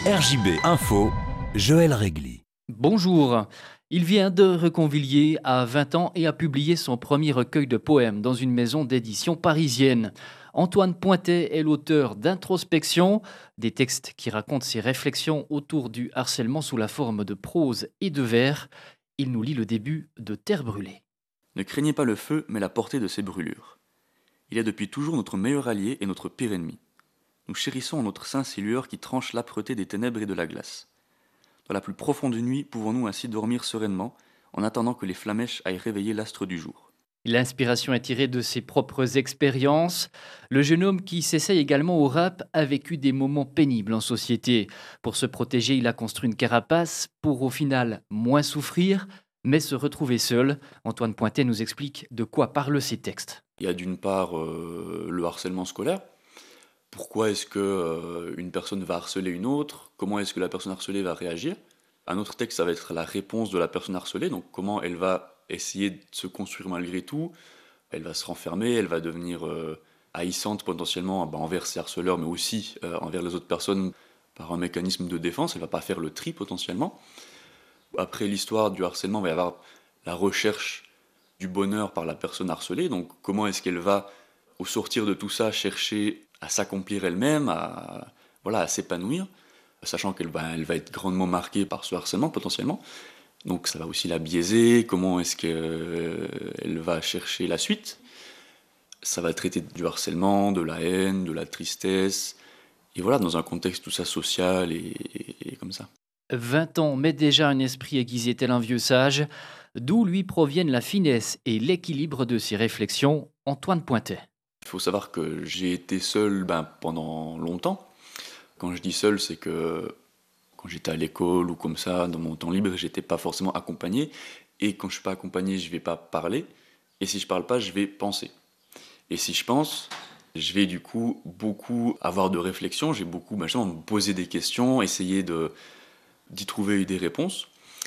RJB Info, Joël Régli. Bonjour. Il vient de Reconvilier à 20 ans et a publié son premier recueil de poèmes dans une maison d'édition parisienne. Antoine Pointet est l'auteur d'Introspection, des textes qui racontent ses réflexions autour du harcèlement sous la forme de prose et de vers. Il nous lit le début de Terre brûlée. Ne craignez pas le feu, mais la portée de ses brûlures. Il est depuis toujours notre meilleur allié et notre pire ennemi. Nous chérissons en notre sein ces lueurs qui tranchent l'âpreté des ténèbres et de la glace. Dans la plus profonde nuit, pouvons-nous ainsi dormir sereinement, en attendant que les flamèches aillent réveiller l'astre du jour. L'inspiration est tirée de ses propres expériences. Le jeune homme qui s'essaye également au rap a vécu des moments pénibles en société. Pour se protéger, il a construit une carapace pour au final moins souffrir, mais se retrouver seul. Antoine Pointet nous explique de quoi parlent ces textes. Il y a d'une part le harcèlement scolaire. Pourquoi est-ce que une personne va harceler une autre? Comment est-ce que la personne harcelée va réagir? Un autre texte, ça va être la réponse de la personne harcelée, donc comment elle va essayer de se construire malgré tout. Elle va se renfermer, elle va devenir haïssante potentiellement envers ses harceleurs, mais aussi envers les autres personnes par un mécanisme de défense. Elle va pas faire le tri potentiellement. Après l'histoire du harcèlement, il va y avoir la recherche du bonheur par la personne harcelée. Donc comment est-ce qu'elle va, au sortir de tout ça, chercher à s'accomplir elle-même, à s'épanouir, sachant elle va être grandement marquée par ce harcèlement potentiellement. Donc ça va aussi la biaiser, comment est-ce qu'elle va chercher la suite. Ça va traiter du harcèlement, de la haine, de la tristesse, et voilà, dans un contexte tout ça social et comme ça. 20 ans, mais déjà un esprit aiguisé tel un vieux sage, d'où lui proviennent la finesse et l'équilibre de ses réflexions. Antoine Pointet. Il faut savoir que j'ai été seul pendant longtemps. Quand je dis seul, c'est que quand j'étais à l'école ou comme ça, dans mon temps libre, j'étais pas forcément accompagné. Et quand je suis pas accompagné, je vais pas parler. Et si je parle pas, je vais penser. Et si je pense, je vais du coup beaucoup avoir de réflexion. J'ai beaucoup justement me poser des questions, essayer d'y trouver des réponses.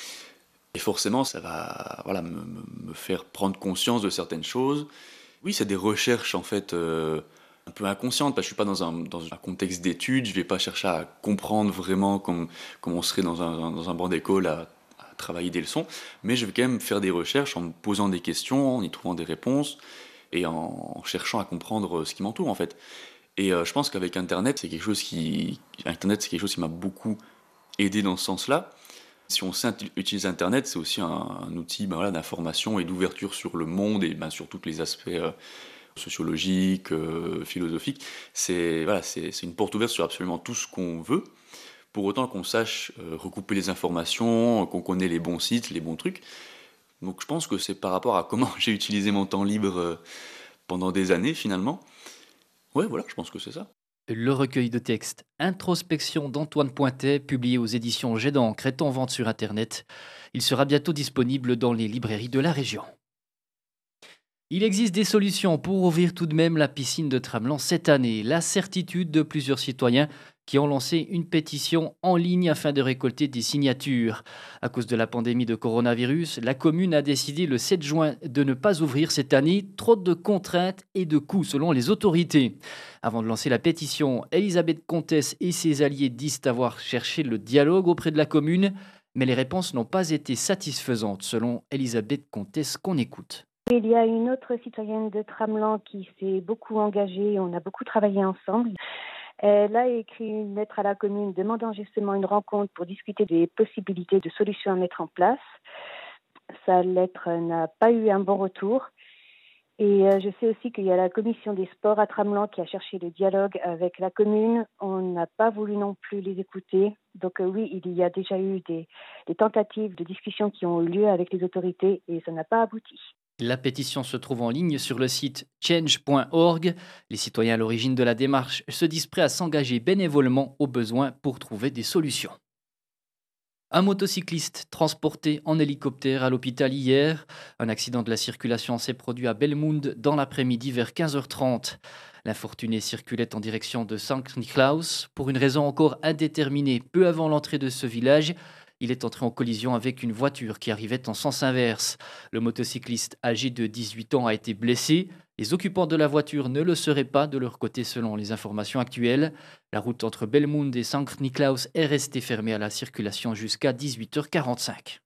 Et forcément, ça va me faire prendre conscience de certaines choses. Oui, c'est des recherches en fait un peu inconscientes, parce que je suis pas dans un contexte d'études, je vais pas chercher à comprendre vraiment comme on serait dans un banc d'école à travailler des leçons, mais je vais quand même faire des recherches en me posant des questions, en y trouvant des réponses et en cherchant à comprendre ce qui m'entoure en fait. Et je pense qu'avec Internet, c'est quelque chose qui m'a beaucoup aidé dans ce sens-là. Si on sait utiliser Internet, c'est aussi un outil d'information et d'ouverture sur le monde et sur tous les aspects sociologiques, philosophiques. C'est une porte ouverte sur absolument tout ce qu'on veut, pour autant qu'on sache recouper les informations, qu'on connaît les bons sites, les bons trucs. Donc je pense que c'est par rapport à comment j'ai utilisé mon temps libre pendant des années finalement. Ouais, voilà, je pense que c'est ça. Le recueil de textes Introspection d'Antoine Pointet, publié aux éditions Jet d'encre, est en vente sur Internet. Il sera bientôt disponible dans les librairies de la région. Il existe des solutions pour ouvrir tout de même la piscine de Tramelan cette année. La certitude de plusieurs citoyens qui ont lancé une pétition en ligne afin de récolter des signatures. À cause de la pandémie de coronavirus, la commune a décidé le 7 juin de ne pas ouvrir cette année, trop de contraintes et de coûts selon les autorités. Avant de lancer la pétition, Elisabeth Comtesse et ses alliés disent avoir cherché le dialogue auprès de la commune, mais les réponses n'ont pas été satisfaisantes selon Elisabeth Comtesse qu'on écoute. Il y a une autre citoyenne de Tramelan qui s'est beaucoup engagée, on a beaucoup travaillé ensemble. Elle a écrit une lettre à la commune demandant justement une rencontre pour discuter des possibilités de solutions à mettre en place. Sa lettre n'a pas eu un bon retour. Et je sais aussi qu'il y a la commission des sports à Tramelan qui a cherché le dialogue avec la commune. On n'a pas voulu non plus les écouter. Donc oui, il y a déjà eu des tentatives de discussion qui ont eu lieu avec les autorités et ça n'a pas abouti. La pétition se trouve en ligne sur le site change.org. Les citoyens à l'origine de la démarche se disent prêts à s'engager bénévolement au besoin pour trouver des solutions. Un motocycliste transporté en hélicoptère à l'hôpital hier. Un accident de la circulation s'est produit à Belmund dans l'après-midi vers 15h30. L'infortuné circulait en direction de Sankt-Niklaus pour une raison encore indéterminée. Peu avant l'entrée de ce village, il est entré en collision avec une voiture qui arrivait en sens inverse. Le motocycliste âgé de 18 ans a été blessé. Les occupants de la voiture ne le seraient pas de leur côté selon les informations actuelles. La route entre Belmund et Sankt Niklaus est restée fermée à la circulation jusqu'à 18h45.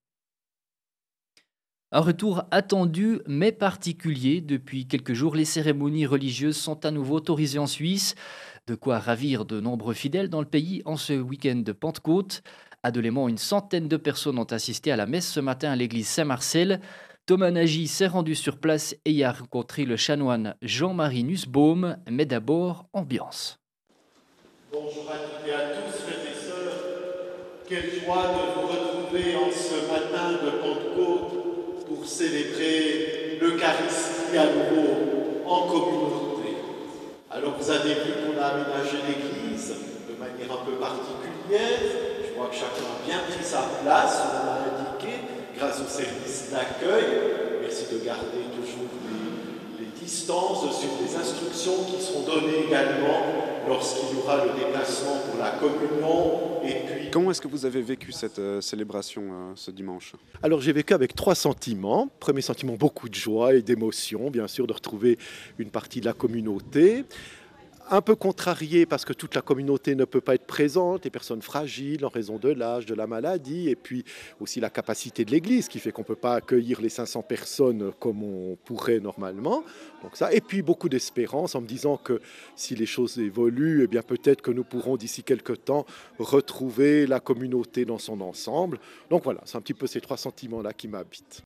Un retour attendu mais particulier. Depuis quelques jours, les cérémonies religieuses sont à nouveau autorisées en Suisse. De quoi ravir de nombreux fidèles dans le pays en ce week-end de Pentecôte. À Delémont, une centaine de personnes ont assisté à la messe ce matin à l'église Saint-Marcel. Thomas Nagy s'est rendu sur place et y a rencontré le chanoine Jean-Marie Nussbaum, mais d'abord, ambiance. Bonjour à toutes et à tous, frères et sœurs. Quelle joie de vous retrouver en ce matin de Pentecôte pour célébrer l'Eucharistie à nouveau en communauté. Alors vous avez vu qu'on a aménagé l'église de manière un peu particulière. Je vois que chacun a bien pris sa place, on l'a indiqué, grâce au service d'accueil. Merci de garder toujours les distances sur les instructions qui seront données également lorsqu'il y aura le déplacement pour la communion. Et puis... Comment est-ce que vous avez vécu cette célébration ce dimanche ? Alors j'ai vécu avec 3 sentiments. Premier sentiment, beaucoup de joie et d'émotion, bien sûr, de retrouver une partie de la communauté. Un peu contrarié parce que toute la communauté ne peut pas être présente, les personnes fragiles en raison de l'âge, de la maladie, et puis aussi la capacité de l'église qui fait qu'on ne peut pas accueillir les 500 personnes comme on pourrait normalement. Donc ça, et puis beaucoup d'espérance en me disant que si les choses évoluent, eh bien peut-être que nous pourrons d'ici quelques temps retrouver la communauté dans son ensemble. Donc voilà, c'est un petit peu ces 3 sentiments-là qui m'habitent.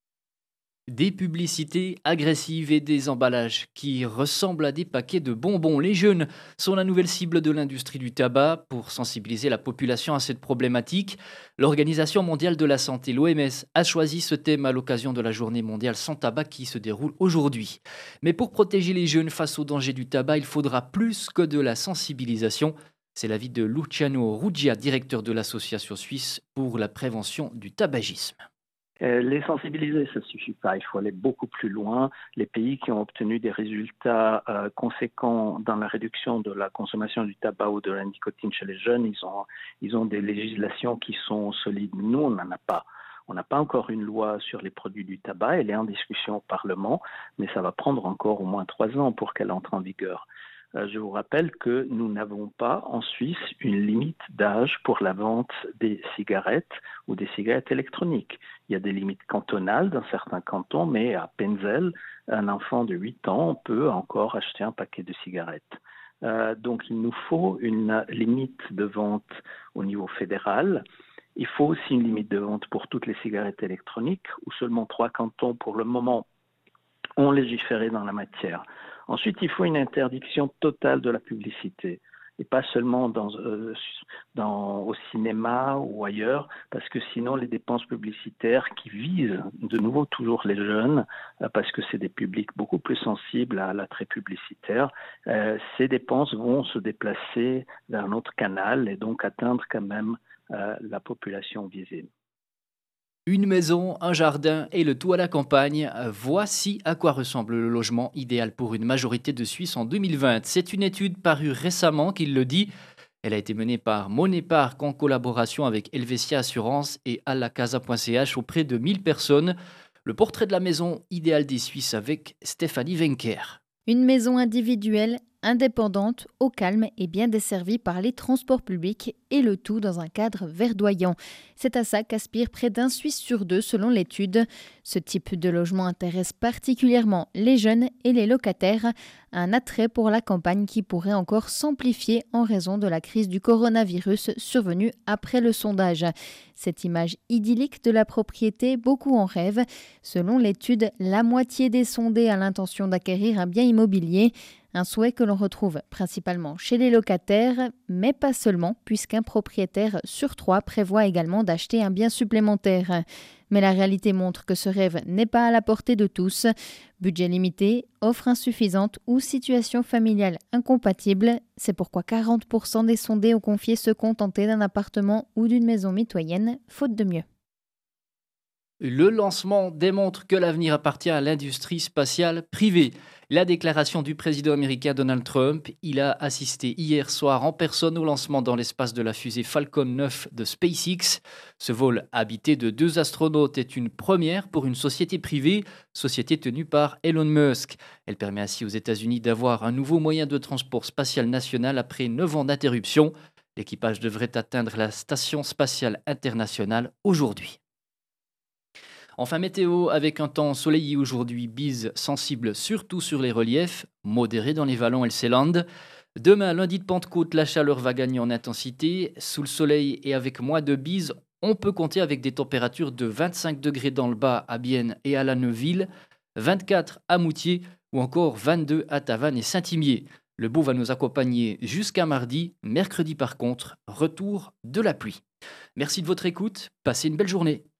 Des publicités agressives et des emballages qui ressemblent à des paquets de bonbons. Les jeunes sont la nouvelle cible de l'industrie du tabac. Pour sensibiliser la population à cette problématique, l'Organisation mondiale de la santé, l'OMS, a choisi ce thème à l'occasion de la journée mondiale sans tabac qui se déroule aujourd'hui. Mais pour protéger les jeunes face aux dangers du tabac, il faudra plus que de la sensibilisation. C'est l'avis de Luciano Ruggia, directeur de l'Association suisse pour la prévention du tabagisme. Les sensibiliser, ça ne suffit pas. Il faut aller beaucoup plus loin. Les pays qui ont obtenu des résultats conséquents dans la réduction de la consommation du tabac ou de la nicotine chez les jeunes, ils ont des législations qui sont solides. Nous, on n'en a pas. On n'a pas encore une loi sur les produits du tabac. Elle est en discussion au Parlement, mais ça va prendre encore au moins 3 ans pour qu'elle entre en vigueur. Je vous rappelle que nous n'avons pas en Suisse une limite d'âge pour la vente des cigarettes ou des cigarettes électroniques. Il y a des limites cantonales dans certains cantons, mais à Penzel, un enfant de 8 ans peut encore acheter un paquet de cigarettes. Donc il nous faut une limite de vente au niveau fédéral. Il faut aussi une limite de vente pour toutes les cigarettes électroniques, où seulement 3 cantons pour le moment ont légiféré dans la matière. Ensuite, il faut une interdiction totale de la publicité, et pas seulement au cinéma ou ailleurs, parce que sinon les dépenses publicitaires qui visent de nouveau toujours les jeunes, parce que c'est des publics beaucoup plus sensibles à l'attrait publicitaire, ces dépenses vont se déplacer vers un autre canal et donc atteindre quand même la population visée. Une maison, un jardin et le tout à la campagne. Voici à quoi ressemble le logement idéal pour une majorité de Suisses en 2020. C'est une étude parue récemment qui le dit. Elle a été menée par Monépark en collaboration avec Helvetia Assurance et Allacasa.ch auprès de 1000 personnes. Le portrait de la maison idéale des Suisses avec Stéphanie Wenker. Une maison individuelle, indépendante, au calme et bien desservie par les transports publics et le tout dans un cadre verdoyant. C'est à ça qu'aspire près d'1 Suisse sur 2 selon l'étude. Ce type de logement intéresse particulièrement les jeunes et les locataires. Un attrait pour la campagne qui pourrait encore s'amplifier en raison de la crise du coronavirus survenue après le sondage. Cette image idyllique de la propriété, beaucoup en rêvent. Selon l'étude, la moitié des sondés a l'intention d'acquérir un bien immobilier. Un souhait que l'on retrouve principalement chez les locataires, mais pas seulement, puisqu'un propriétaire sur 3 prévoit également d'acheter un bien supplémentaire. Mais la réalité montre que ce rêve n'est pas à la portée de tous. Budget limité, offre insuffisante ou situation familiale incompatible. C'est pourquoi 40% des sondés ont confié se contenter d'un appartement ou d'une maison mitoyenne, faute de mieux. Le lancement démontre que l'avenir appartient à l'industrie spatiale privée. La déclaration du président américain Donald Trump, il a assisté hier soir en personne au lancement dans l'espace de la fusée Falcon 9 de SpaceX. Ce vol habité de 2 astronautes est une première pour une société privée, société tenue par Elon Musk. Elle permet ainsi aux États-Unis d'avoir un nouveau moyen de transport spatial national après 9 ans d'interruption. L'équipage devrait atteindre la station spatiale internationale aujourd'hui. Enfin, météo avec un temps ensoleillé aujourd'hui, bise sensible surtout sur les reliefs, modéré dans les vallons et le Seeland. Demain, lundi de Pentecôte, la chaleur va gagner en intensité. Sous le soleil et avec moins de bise, on peut compter avec des températures de 25 degrés dans le bas à Bienne et à La Neuville, 24 à Moutier ou encore 22 à Tavannes et Saint-Imier. Le beau va nous accompagner jusqu'à mardi. Mercredi par contre, retour de la pluie. Merci de votre écoute, passez une belle journée.